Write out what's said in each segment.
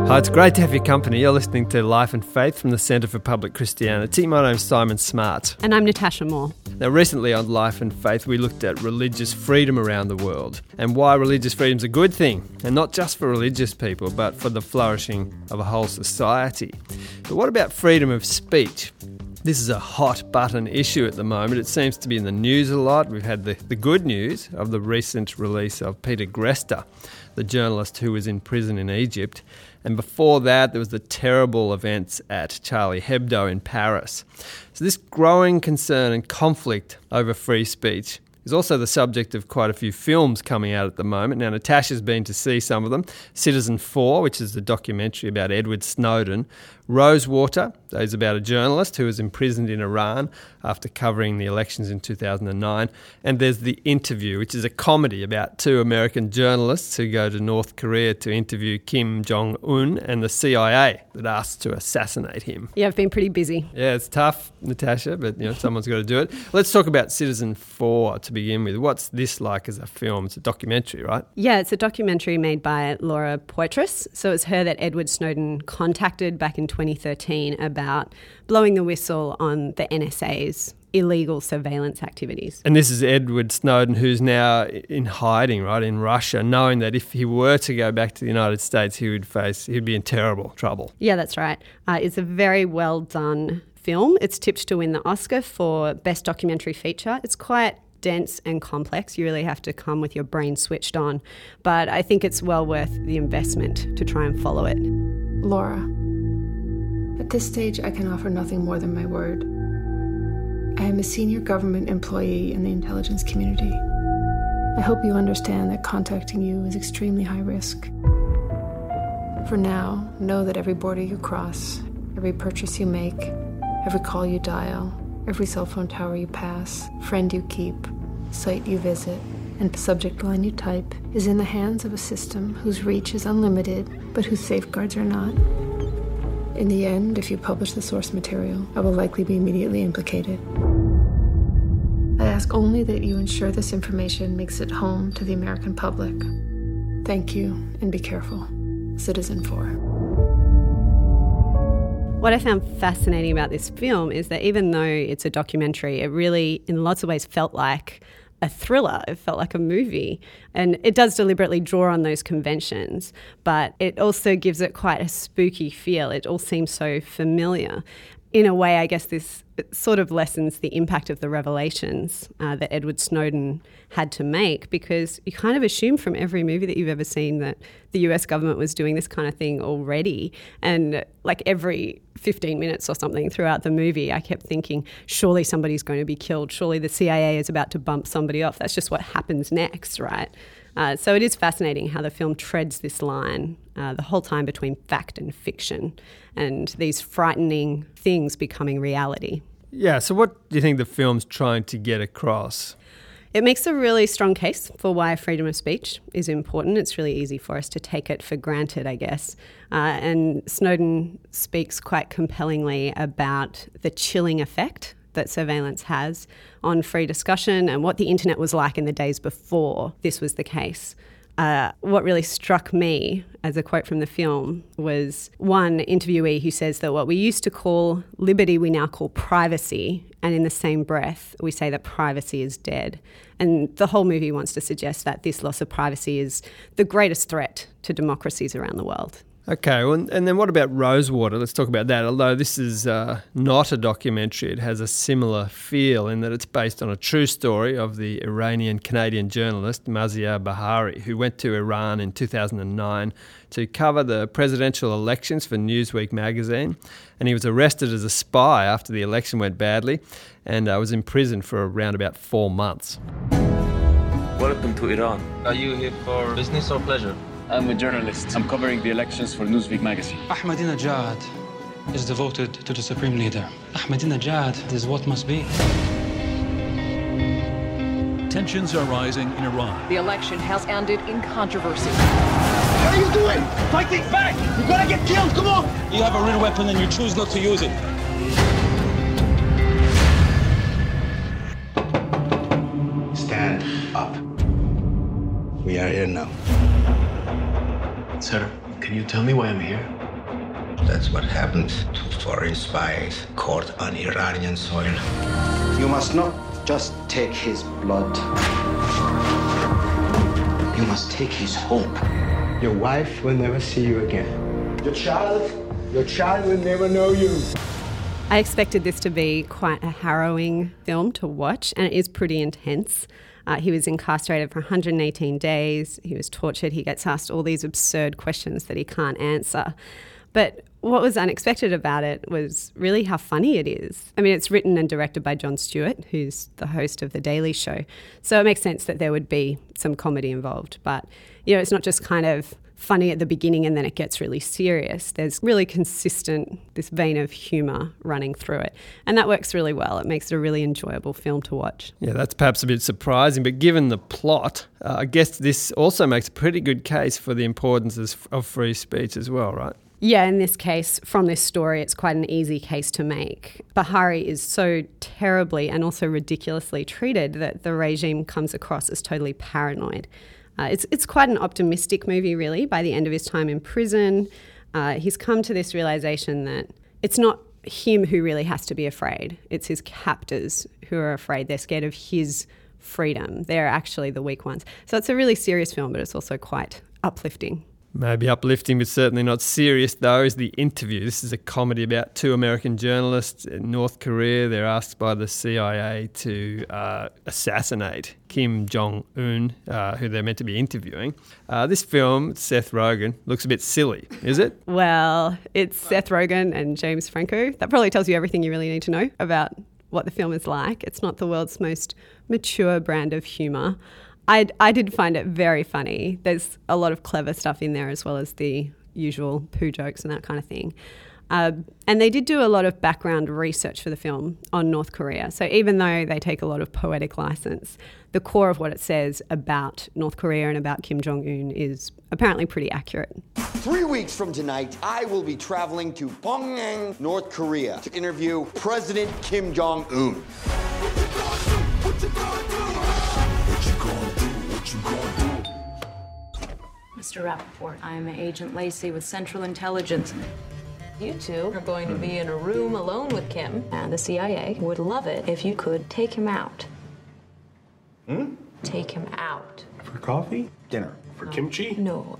Hi, it's great to have your company. You're listening to Life and Faith from the Centre for Public Christianity. My name's Simon Smart. And I'm Natasha Moore. Now, recently on Life and Faith, we looked at religious freedom around the world and why religious freedom's a good thing, and not just for religious people, but for the flourishing of a whole society. But what about freedom of speech? This is a hot button issue at the moment. It seems to be in the news a lot. We've had the good news of the recent release of Peter Greste, the journalist who was in prison in Egypt. And before that, there was the terrible events at Charlie Hebdo in Paris. So this growing concern and conflict over free speech is also the subject of quite a few films coming out at the moment. Now, Natasha's been to see some of them. Citizen4, which is the documentary about Edward Snowden. Rosewater, that is about a journalist who was imprisoned in Iran after covering the elections in 2009. And there's The Interview, which is a comedy about two American journalists who go to North Korea to interview Kim Jong-un and the CIA that asks to assassinate him. Yeah, I've been pretty busy. Yeah, it's tough, Natasha, but someone's got to do it. Let's talk about Citizen4 to begin with. What's this like as a film? It's a documentary, right? Yeah, it's a documentary made by Laura Poitras. So it's her that Edward Snowden contacted back in 2013 about blowing the whistle on the NSA's illegal surveillance activities. And this is Edward Snowden, who's now in hiding, right, in Russia, knowing that if he were to go back to the United States, he'd be in terrible trouble. Yeah, that's right. It's a very well done film. It's tipped to win the Oscar for Best Documentary Feature. It's quite dense and complex. You really have to come with your brain switched on. But I think it's well worth the investment to try and follow it. Laura, at this stage, I can offer nothing more than my word. I am a senior government employee in the intelligence community. I hope you understand that contacting you is extremely high risk. For now, know that every border you cross, every purchase you make, every call you dial, every cell phone tower you pass, friend you keep, site you visit, and subject line you type is in the hands of a system whose reach is unlimited, but whose safeguards are not. In the end, if you publish the source material, I will likely be immediately implicated. I ask only that you ensure this information makes it home to the American public. Thank you, and be careful. Citizen4. What I found fascinating about this film is that even though it's a documentary, it really, in lots of ways, felt like a thriller. It felt like a movie. And it does deliberately draw on those conventions, but it also gives it quite a spooky feel. It all seems so familiar. In a way, I guess this sort of lessens the impact of the revelations that Edward Snowden had to make, because you kind of assume from every movie that you've ever seen that the US government was doing this kind of thing already. And like every 15 minutes or something throughout the movie, I kept thinking, surely somebody's going to be killed. Surely the CIA is about to bump somebody off. That's just what happens next, right? So it is fascinating how the film treads this line the whole time between fact and fiction and these frightening things becoming reality. Yeah, so what do you think the film's trying to get across? It makes a really strong case for why freedom of speech is important. It's really easy for us to take it for granted, I guess. And Snowden speaks quite compellingly about the chilling effect that surveillance has on free discussion and what the internet was like in the days before this was the case. What really struck me as a quote from the film was one interviewee who says that what we used to call liberty, we now call privacy. And in the same breath, we say that privacy is dead. And the whole movie wants to suggest that this loss of privacy is the greatest threat to democracies around the world. Okay, well, and then what about Rosewater? Let's talk about that. Although this is not a documentary, it has a similar feel in that it's based on a true story of the Iranian-Canadian journalist Maziar Bahari, who went to Iran in 2009 to cover the presidential elections for Newsweek magazine. And he was arrested as a spy after the election went badly and was imprisoned for around about 4 months. Welcome to Iran. Are you here for business or pleasure? I'm a journalist. I'm covering the elections for Newsweek magazine. Ahmadinejad is devoted to the supreme leader. Ahmadinejad is what must be. Tensions are rising in Iran. The election has ended in controversy. What are you doing? Fight things back! You're gonna get killed, come on! You have a real weapon and you choose not to use it. Stand up. We are here now. Sir, can you tell me why I'm here? That's what happens to foreign spies caught on Iranian soil. You must not just take his blood. You must take his hope. Your wife will never see you again. Your child will never know you. I expected this to be quite a harrowing film to watch, and it is pretty intense. He was incarcerated for 118 days. He was tortured. He gets asked all these absurd questions that he can't answer. But what was unexpected about it was really how funny it is. I mean, it's written and directed by Jon Stewart, who's the host of The Daily Show. So it makes sense that there would be some comedy involved. But, it's not just kind of funny at the beginning and then it gets really serious. There's really this vein of humour running through it. And that works really well. It makes it a really enjoyable film to watch. Yeah, that's perhaps a bit surprising, but given the plot, I guess this also makes a pretty good case for the importance of free speech as well, right? Yeah, in this case, from this story, it's quite an easy case to make. Bahari is so terribly and also ridiculously treated that the regime comes across as totally paranoid. It's quite an optimistic movie, really. By the end of his time in prison, he's come to this realisation that it's not him who really has to be afraid. It's his captors who are afraid. They're scared of his freedom. They're actually the weak ones. So it's a really serious film, but it's also quite uplifting. Maybe uplifting, but certainly not serious, though, is The Interview. This is a comedy about two American journalists in North Korea. They're asked by the CIA to assassinate Kim Jong-un, who they're meant to be interviewing. This film, Seth Rogen, looks a bit silly, is it? Well, it's Seth Rogen and James Franco. That probably tells you everything you really need to know about what the film is like. It's not the world's most mature brand of humour. I did find it very funny. There's a lot of clever stuff in there as well as the usual poo jokes and that kind of thing. And they did do a lot of background research for the film on North Korea. So even though they take a lot of poetic license, the core of what it says about North Korea and about Kim Jong-un is apparently pretty accurate. 3 weeks from tonight, I will be traveling to Pyongyang, North Korea to interview President Kim Jong-un. Mr. Rappaport, I'm Agent Lacey with Central Intelligence. You two are going to be in a room alone with Kim, and the CIA would love it if you could take him out. Take him out. For coffee? Dinner? For kimchi? No,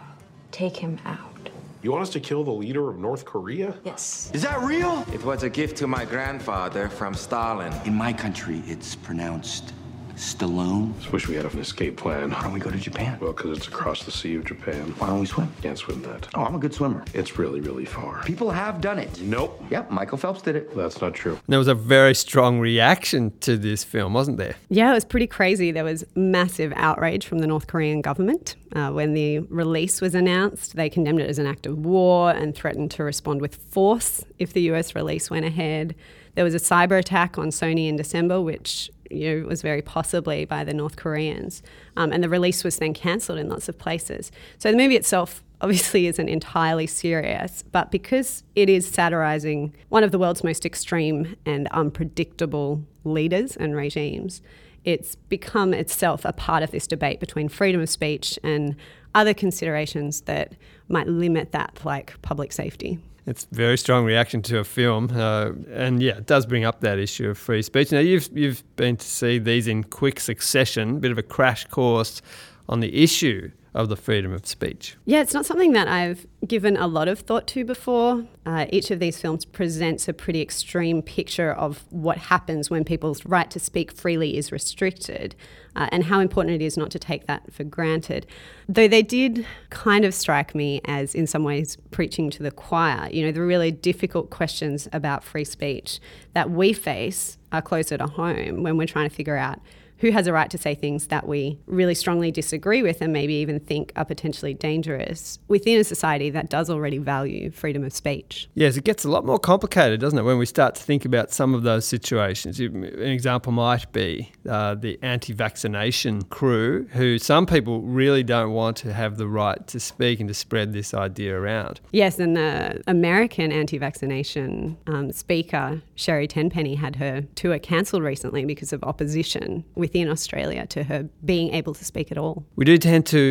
take him out. You want us to kill the leader of North Korea? Yes. Is that real? It was a gift to my grandfather from Stalin. In my country, it's pronounced Stallone. Just wish we had an escape plan. Why don't we go to Japan? Well, because it's across the Sea of Japan. Why don't we swim? Can't swim that. Oh, I'm a good swimmer. It's really, really far. People have done it. Nope. Yep, Michael Phelps did it. That's not true. There was a very strong reaction to this film, wasn't there? Yeah, it was pretty crazy. There was massive outrage from the North Korean government. When the release was announced, they condemned it as an act of war and threatened to respond with force if the US release went ahead. There was a cyber attack on Sony in December, which was very possibly by the North Koreans. And the release was then cancelled in lots of places. So the movie itself obviously isn't entirely serious, but because it is satirising one of the world's most extreme and unpredictable leaders and regimes, it's become itself a part of this debate between freedom of speech and other considerations that might limit that, like public safety. It's a very strong reaction to a film, and yeah, it does bring up that issue of free speech. Now, you've been to see these in quick succession, a bit of a crash course on the issue of the freedom of speech. Yeah, it's not something that I've given a lot of thought to before. Each of these films presents a pretty extreme picture of what happens when people's right to speak freely is restricted, and how important it is not to take that for granted. Though they did kind of strike me as, in some ways, preaching to the choir. The really difficult questions about free speech that we face are closer to home when we're trying to figure out who has a right to say things that we really strongly disagree with and maybe even think are potentially dangerous within a society that does already value freedom of speech. Yes, it gets a lot more complicated, doesn't it, when we start to think about some of those situations. An example might be the anti-vaccination crew, who some people really don't want to have the right to speak and to spread this idea around. Yes, and the American anti-vaccination speaker, Sherry Tenpenny, had her tour cancelled recently because of opposition within Australia to her being able to speak at all. We do tend to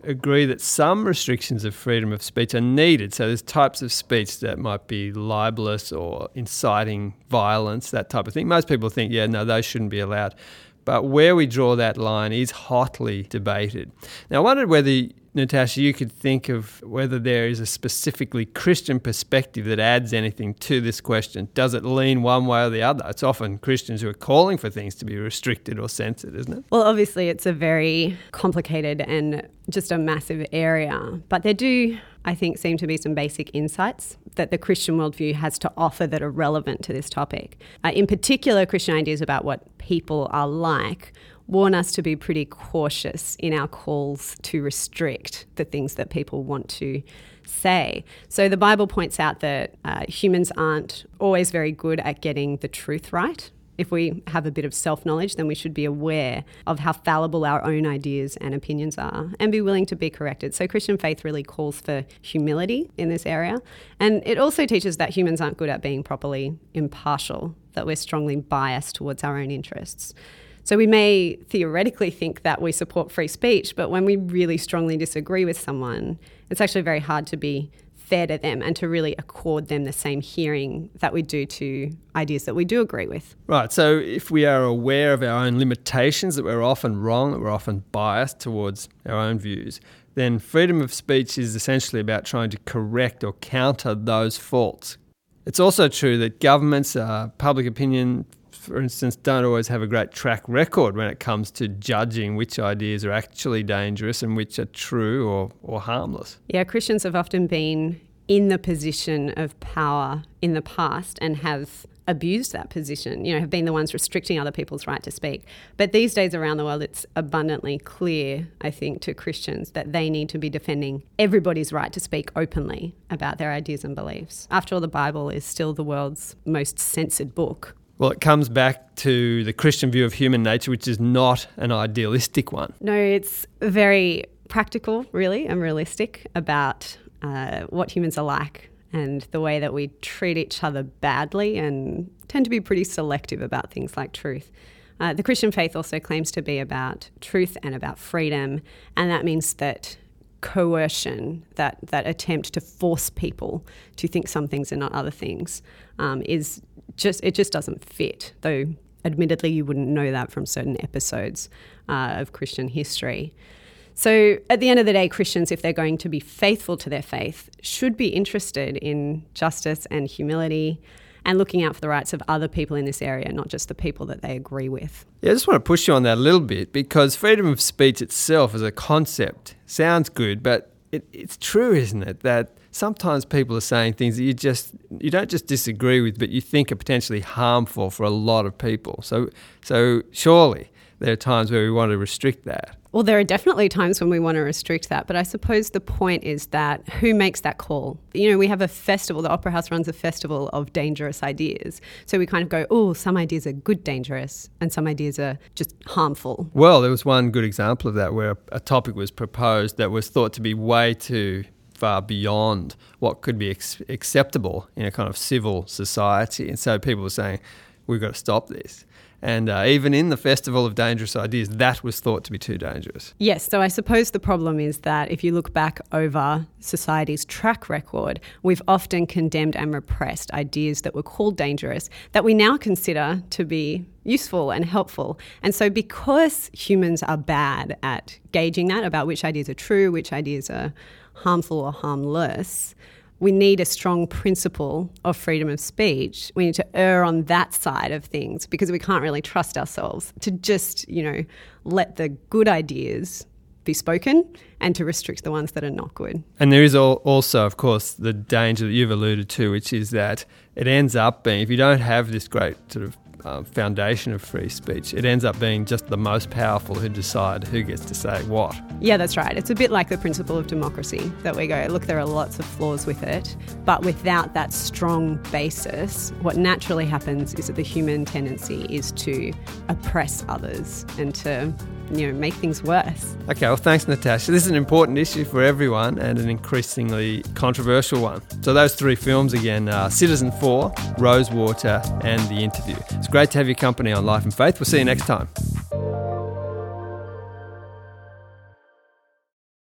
agree that some restrictions of freedom of speech are needed. So there's types of speech that might be libelous or inciting violence, that type of thing. Most people think, yeah, no, those shouldn't be allowed. But where we draw that line is hotly debated. Now, I wondered whether, Natasha, you could think of whether there is a specifically Christian perspective that adds anything to this question. Does it lean one way or the other? It's often Christians who are calling for things to be restricted or censored, isn't it? Well, obviously it's a very complicated and just a massive area. But there do, I think, seem to be some basic insights that the Christian worldview has to offer that are relevant to this topic. In particular, Christian ideas about what people are like warn us to be pretty cautious in our calls to restrict the things that people want to say. So the Bible points out that humans aren't always very good at getting the truth right. If we have a bit of self-knowledge, then we should be aware of how fallible our own ideas and opinions are and be willing to be corrected. So Christian faith really calls for humility in this area. And it also teaches that humans aren't good at being properly impartial, that we're strongly biased towards our own interests. So we may theoretically think that we support free speech, but when we really strongly disagree with someone, it's actually very hard to be fair to them and to really accord them the same hearing that we do to ideas that we do agree with. Right, so if we are aware of our own limitations, that we're often wrong, that we're often biased towards our own views, then freedom of speech is essentially about trying to correct or counter those faults. It's also true that governments, public opinion, for instance, don't always have a great track record when it comes to judging which ideas are actually dangerous and which are true or harmless. Yeah, Christians have often been in the position of power in the past and have abused that position, have been the ones restricting other people's right to speak. But these days around the world, it's abundantly clear, I think, to Christians that they need to be defending everybody's right to speak openly about their ideas and beliefs. After all, the Bible is still the world's most censored book. Well, it comes back to the Christian view of human nature, which is not an idealistic one. No, it's very practical, really, and realistic about what humans are like and the way that we treat each other badly and tend to be pretty selective about things like truth. The Christian faith also claims to be about truth and about freedom, and that means that coercion, that attempt to force people to think some things and not other things, it just doesn't fit, though admittedly you wouldn't know that from certain episodes of Christian history. So at the end of the day, Christians, if they're going to be faithful to their faith, should be interested in justice and humility and looking out for the rights of other people in this area, not just the people that they agree with. Yeah, I just want to push you on that a little bit, because freedom of speech itself as a concept sounds good, but it's true, isn't it, that sometimes people are saying things that you don't just disagree with, but you think are potentially harmful for a lot of people. So surely there are times where we want to restrict that. Well, there are definitely times when we want to restrict that, but I suppose the point is that who makes that call? We have a festival, the Opera House runs a festival of dangerous ideas. So we kind of go, oh, some ideas are good dangerous and some ideas are just harmful. Well, there was one good example of that where a topic was proposed that was thought to be way too far beyond what could be acceptable in a kind of civil society. And so people were saying, we've got to stop this. And even in the Festival of Dangerous Ideas, that was thought to be too dangerous. Yes, so I suppose the problem is that if you look back over society's track record, we've often condemned and repressed ideas that were called dangerous that we now consider to be useful and helpful. And so because humans are bad at gauging that, about which ideas are true, which ideas are harmful or harmless, we need a strong principle of freedom of speech. We need to err on that side of things because we can't really trust ourselves to just, let the good ideas be spoken and to restrict the ones that are not good. And there is also, of course, the danger that you've alluded to, which is that it ends up being, if you don't have this great sort of foundation of free speech, it ends up being just the most powerful who decide who gets to say what. Yeah, that's right. It's a bit like the principle of democracy that we go, look, there are lots of flaws with it, but without that strong basis, what naturally happens is that the human tendency is to oppress others and to make things worse. Okay, well, thanks, Natasha. This is an important issue for everyone and an increasingly controversial one. So those three films again are Citizen 4, Rosewater and The Interview. It's great to have your company on Life and Faith. We'll see you next time.